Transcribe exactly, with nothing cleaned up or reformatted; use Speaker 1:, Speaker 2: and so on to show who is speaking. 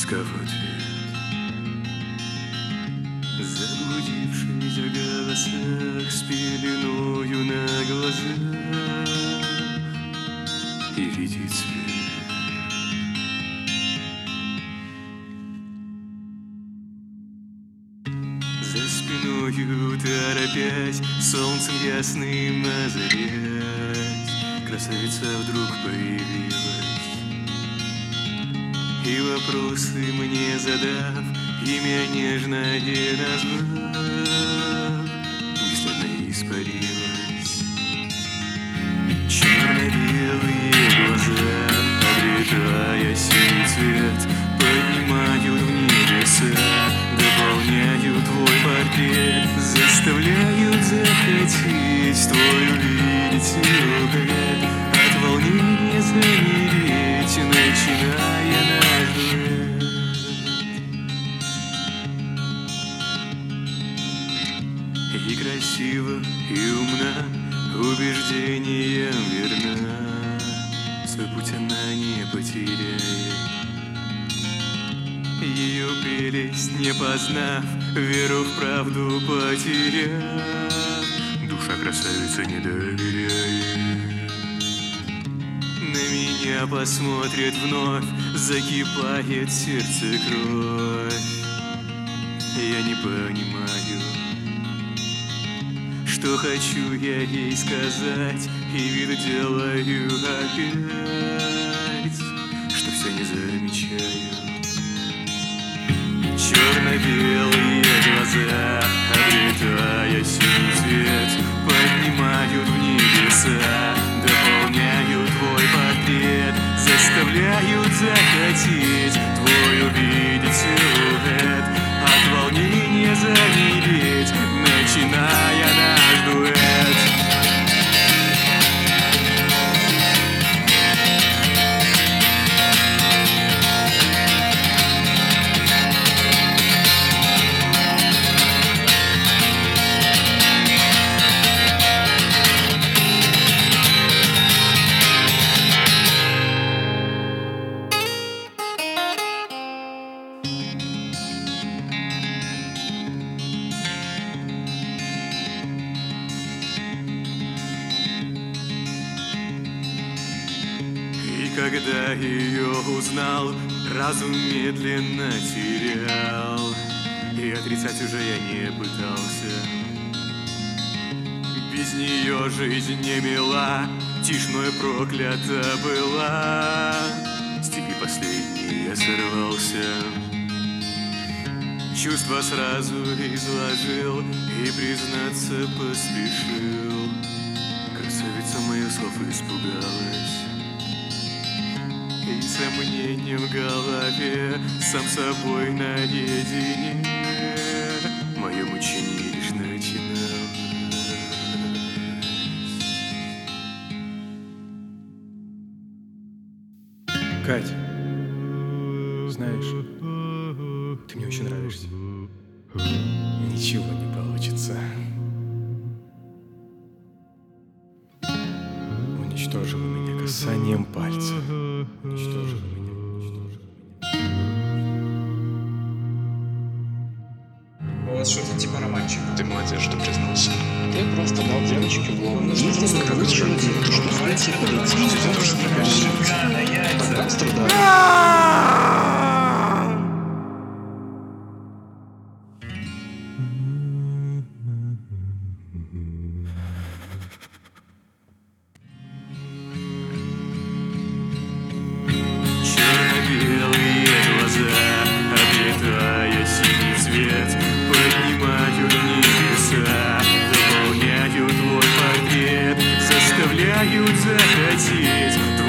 Speaker 1: искав ответ, заблудившись в голосах с пеленою на глазах, и видеть свет. За спиною торопясь, солнцем ясным озарясь, красавица вдруг появилась, и вопросы мне задав, имя нежное назвав, бесследно испарилась. Черно-белые глаза, обретая синий цвет, поднимают в небеса, дополняют твой портрет, заставляют захотеть твой увидеть силуэт, от волнения замереть, начиная наш дуэт. И красиво, и умна, убеждениям верна, свой путь она не потеряет. Ее прелесть не познав, веру в правду потеряв, душа красавица не доверяет. На меня посмотрит вновь, закипает сердце кровь. Я не понимаю, что хочу я ей сказать, и вид делаю опять, что все не замечаю. Черно-белые глаза, обретая синий цвет, поднимают в небеса, дополняют твой портрет, заставляют захотеть твой увидеть силуэт, от волнения замереть, начиная наш дуэт. Когда ее узнал, разум медленно терял, и отрицать уже я не пытался. Без нее жизнь не мила, тишиной проклята была. Стихи последние я сорвался, чувства сразу изложил и признаться поспешил. Красавица моих слов испугалась, и сомнением в голове, сам собой наедине, мое мучение лишь начиналось.
Speaker 2: Кать, знаешь, ты мне очень нравишься. Ничего не получится. Уничтожила меня касанием пальца. Уничтожила меня, уничтожила меня.
Speaker 3: У вас что-то типа романчика.
Speaker 1: Ты молодец, что признался.
Speaker 3: Ты просто дал девочке в лоб. Если вы кого-то родили, что знаете, тогда страдаю.
Speaker 1: Черно-белые глаза, обретая синий цвет, поднимают в небеса, дополняют твой портрет, заставляют захотеть